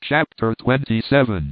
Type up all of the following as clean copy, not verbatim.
Chapter 27.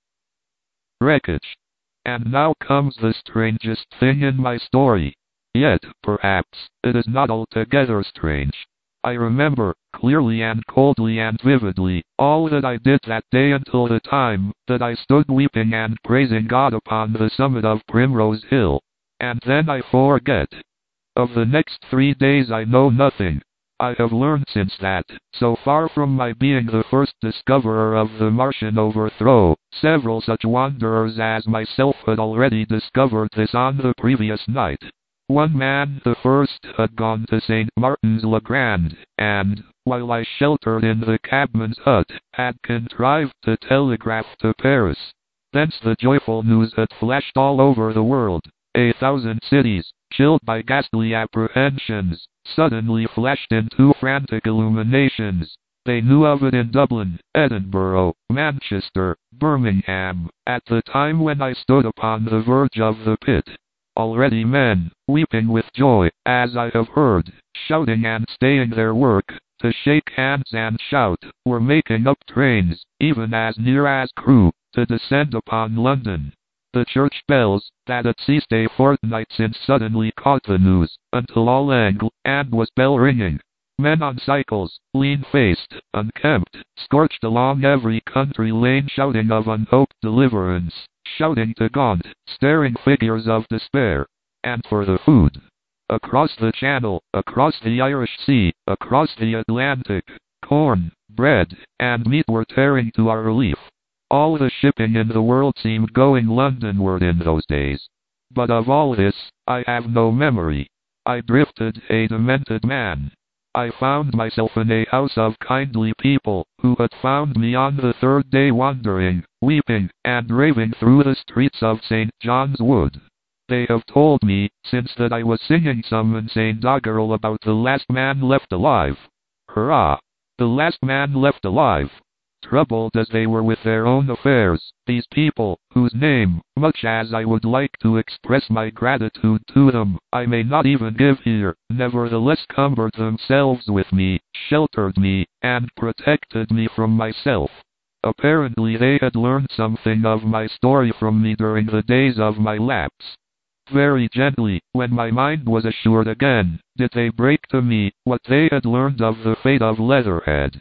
Wreckage. And now comes the strangest thing in my story. Yet, perhaps, it is not altogether strange. I remember, clearly and coldly and vividly, all that I did that day until the time that I stood weeping and praising God upon the summit of Primrose Hill. And then I forget. Of the next 3 days I know nothing. I have learned since that, so far from my being the first discoverer of the Martian overthrow, several such wanderers as myself had already discovered this on the previous night. One man, the first, had gone to St. Martin's-le-Grand, and, while I sheltered in the cabman's hut, had contrived to telegraph to Paris. Thence the joyful news had flashed all over the world. 1,000 cities, chilled by ghastly apprehensions, suddenly flashed into frantic illuminations. They knew of it in Dublin, Edinburgh, Manchester, Birmingham, at the time when I stood upon the verge of the pit. Already men, weeping with joy, as I have heard, shouting and staying their work, to shake hands and shout, were making up trains, even as near as Crewe, to descend upon London. The church bells, that had ceased a fortnight since suddenly caught the news, until all England was bell-ringing. Men on cycles, lean-faced, unkempt, scorched along every country lane shouting of unhoped deliverance, shouting to gaunt, staring figures of despair. And for the food. Across the Channel, across the Irish Sea, across the Atlantic, corn, bread, and meat were tearing to our relief. All the shipping in the world seemed going Londonward in those days. But of all this, I have no memory. I drifted a demented man. I found myself in a house of kindly people, who had found me on the 3rd day wandering, weeping, and raving through the streets of St. John's Wood. They have told me, since, that I was singing some insane doggerel about the last man left alive. Hurrah! The last man left alive! Troubled as they were with their own affairs, these people, whose name, much as I would like to express my gratitude to them, I may not even give here, nevertheless cumbered themselves with me, sheltered me, and protected me from myself. Apparently they had learned something of my story from me during the days of my lapse. Very gently, when my mind was assured again, did they break to me what they had learned of the fate of Leatherhead.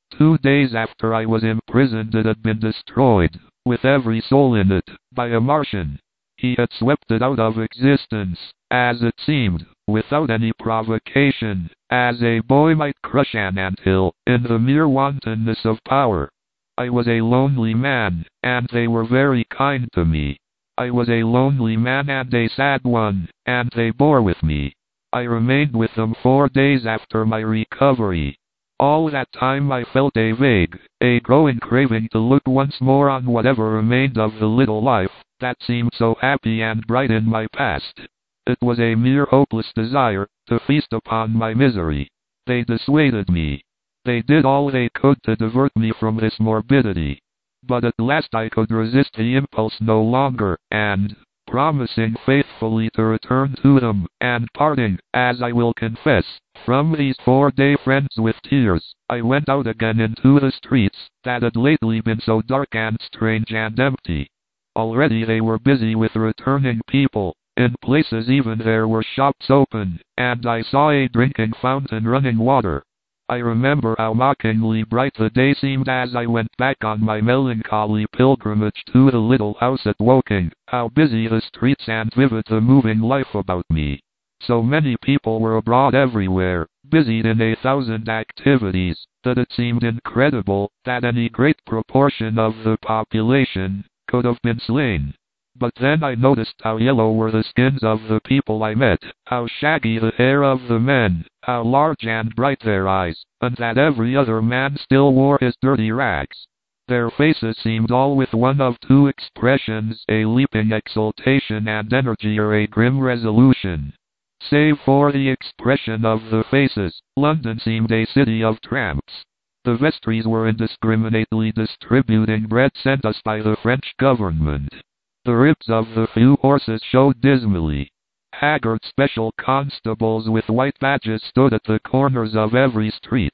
2 days after I was imprisoned it had been destroyed, with every soul in it, by a Martian. He had swept it out of existence, as it seemed, without any provocation, as a boy might crush an anthill, in the mere wantonness of power. I was a lonely man, and they were very kind to me. I was a lonely man and a sad one, and they bore with me. I remained with them 4 days after my recovery. All that time I felt a vague, a growing craving to look once more on whatever remained of the little life that seemed so happy and bright in my past. It was a mere hopeless desire to feast upon my misery. They dissuaded me. They did all they could to divert me from this morbidity. But at last I could resist the impulse no longer, and, promising faithfully to return to them, and parting, as I will confess, from these 4-day friends with tears, I went out again into the streets, that had lately been so dark and strange and empty. Already they were busy with returning people. In places even there were shops open, and I saw a drinking fountain running water. I remember how mockingly bright the day seemed as I went back on my melancholy pilgrimage to the little house at Woking, how busy the streets and vivid the moving life about me. So many people were abroad everywhere, busied in 1,000 activities, that it seemed incredible that any great proportion of the population could have been slain. But then I noticed how yellow were the skins of the people I met, how shaggy the hair of the men, how large and bright their eyes, and that every other man still wore his dirty rags. Their faces seemed all with one of 2 expressions, a leaping exultation and energy or a grim resolution. Save for the expression of the faces, London seemed a city of tramps. The vestries were indiscriminately distributing bread sent us by the French government. The ribs of the few horses showed dismally. Haggard special constables with white badges stood at the corners of every street.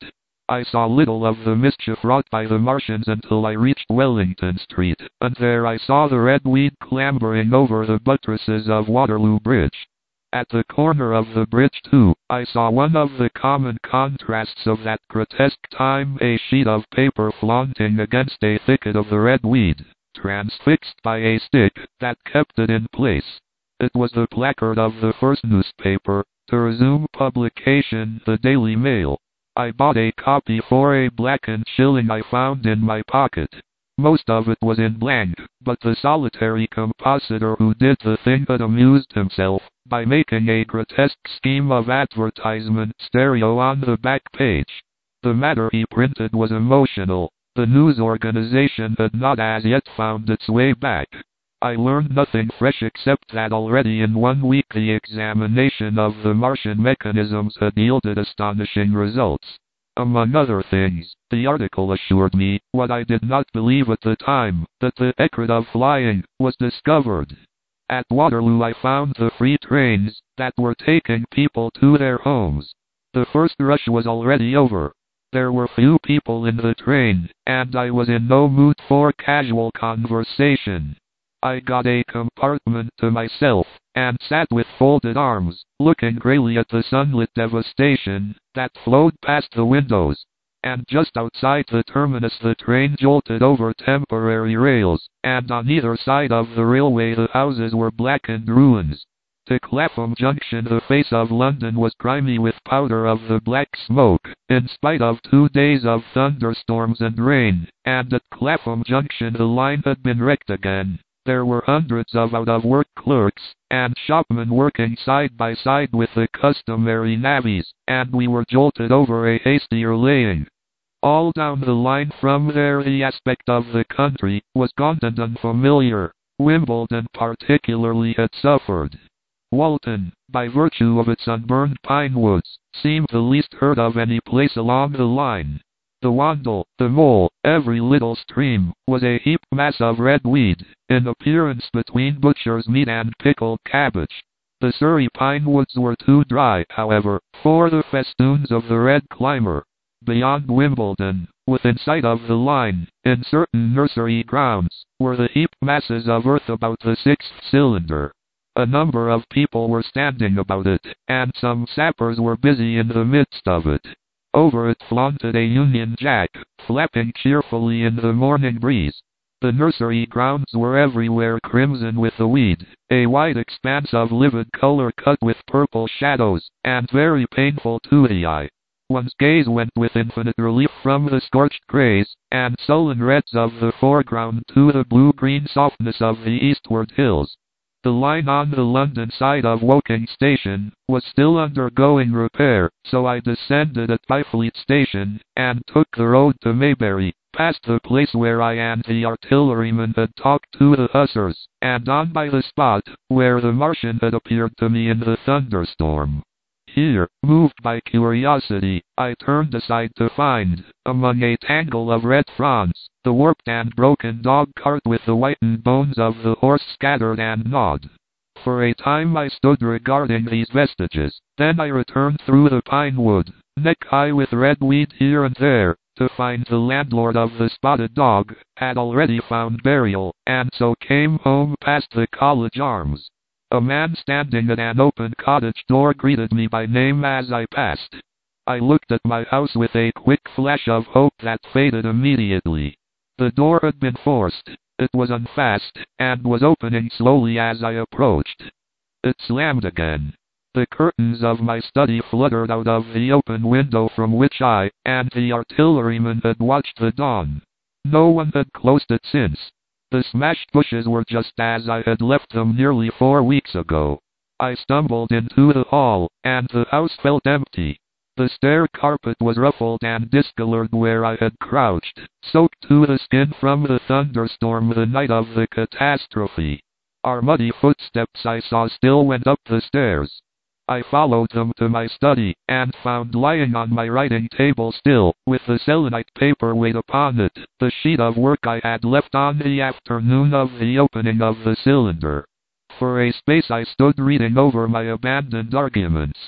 I saw little of the mischief wrought by the Martians until I reached Wellington Street, and there I saw the red weed clambering over the buttresses of Waterloo Bridge. At the corner of the bridge, too, I saw one of the common contrasts of that grotesque time, a sheet of paper flaunting against a thicket of the red weed, transfixed by a stick that kept it in place. It was the placard of the first newspaper, to resume publication, the Daily Mail. I bought a copy for a blackened shilling I found in my pocket. Most of it was in blank, but the solitary compositor who did the thing had amused himself by making a grotesque scheme of advertisement stereo on the back page. The matter he printed was emotional. The news organization had not as yet found its way back. I learned nothing fresh except that already in 1 week the examination of the Martian mechanisms had yielded astonishing results. Among other things, the article assured me, what I did not believe at the time, that the secret of flying was discovered. At Waterloo I found the free trains that were taking people to their homes. The first rush was already over. There were few people in the train, and I was in no mood for casual conversation. I got a compartment to myself, and sat with folded arms, looking grayly at the sunlit devastation that flowed past the windows. And just outside the terminus the train jolted over temporary rails, and on either side of the railway the houses were blackened ruins. To Clapham Junction the face of London was grimy with powder of the black smoke, in spite of 2 days of thunderstorms and rain, and at Clapham Junction the line had been wrecked again. There were hundreds of out-of-work clerks and shopmen working side by side with the customary navvies, and we were jolted over a hastier laying. All down the line from there the aspect of the country was gaunt and unfamiliar. Wimbledon particularly had suffered. Walton, by virtue of its unburned pine woods, seemed the least heard of any place along the line. The Wandle, the Mole, every little stream, was a heaped mass of red weed, in appearance between butcher's meat and pickled cabbage. The Surrey pine woods were too dry, however, for the festoons of the red climber. Beyond Wimbledon, within sight of the line, in certain nursery grounds, were the heaped masses of earth about the 6th cylinder. A number of people were standing about it, and some sappers were busy in the midst of it. Over it flaunted a Union Jack, flapping cheerfully in the morning breeze. The nursery grounds were everywhere crimson with the weed, a wide expanse of livid color cut with purple shadows, and very painful to the eye. One's gaze went with infinite relief from the scorched grays and sullen reds of the foreground to the blue-green softness of the eastward hills. The line on the London side of Woking Station was still undergoing repair, so I descended at Byfleet Station and took the road to Maybury, past the place where I and the artilleryman had talked to the hussars, and on by the spot where the Martian had appeared to me in the thunderstorm. Here, moved by curiosity, I turned aside to find, among a tangle of red fronds, the warped and broken dog-cart with the whitened bones of the horse scattered and gnawed. For a time I stood regarding these vestiges, then I returned through the pine wood, neck-high with red weed here and there, to find the landlord of the Spotted Dog had already found burial, and so came home past the College Arms. A man standing at an open cottage door greeted me by name as I passed. I looked at my house with a quick flash of hope that faded immediately. The door had been forced. It was unfast, and was opening slowly as I approached. It slammed again. The curtains of my study fluttered out of the open window from which I and the artilleryman had watched the dawn. No one had closed it since. The smashed bushes were just as I had left them nearly 4 weeks ago. I stumbled into the hall, and the house felt empty. The stair carpet was ruffled and discolored where I had crouched, soaked to the skin from the thunderstorm the night of the catastrophe. Our muddy footsteps I saw still went up the stairs. I followed them to my study, and found lying on my writing table still, with the selenite paper weight upon it, the sheet of work I had left on the afternoon of the opening of the cylinder. For a space I stood reading over my abandoned arguments.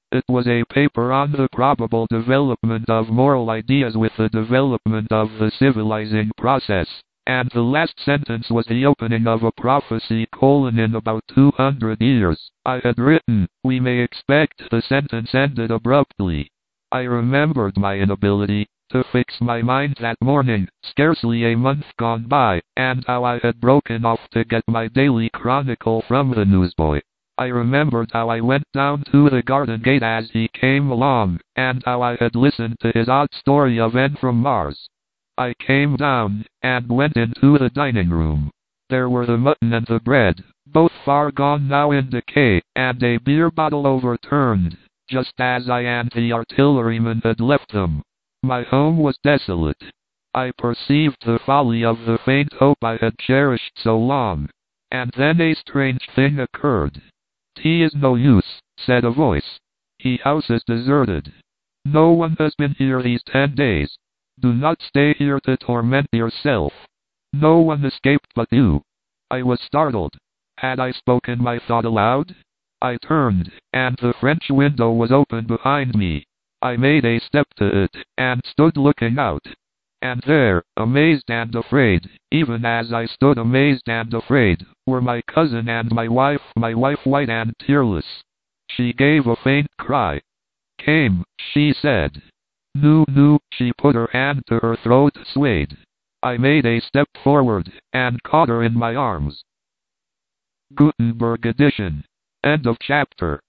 It was a paper on the probable development of moral ideas with the development of the civilizing process. And the last sentence was the opening of a prophecy: in about 200 years. I had written, we may expect. The sentence ended abruptly. I remembered my inability to fix my mind that morning, scarcely a month gone by, and how I had broken off to get my daily chronicle from the newsboy. I remembered how I went down to the garden gate as he came along, and how I had listened to his odd story of N from Mars. I came down, and went into the dining room. There were the mutton and the bread, both far gone now in decay, and a beer bottle overturned, just as I and the artilleryman had left them. My home was desolate. I perceived the folly of the faint hope I had cherished so long. And then a strange thing occurred. "Tea is no use," said a voice. "The house is deserted. No one has been here these 10 days. Do not stay here to torment yourself. No one escaped but you." I was startled. Had I spoken my thought aloud? I turned, and the French window was open behind me. I made a step to it, and stood looking out. And there, amazed and afraid, even as I stood amazed and afraid, were my cousin and my wife white and tearless. She gave a faint cry. "Came," she said. "No." She put her hand to her throat, swayed. I made a step forward, and caught her in my arms. Gutenberg edition. End of chapter.